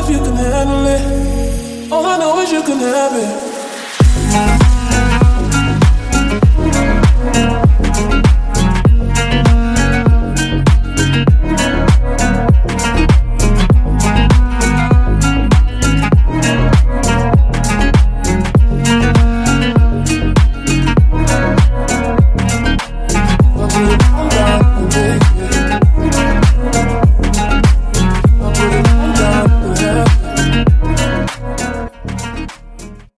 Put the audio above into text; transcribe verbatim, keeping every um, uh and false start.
if you can handle it. All I know is you can have it.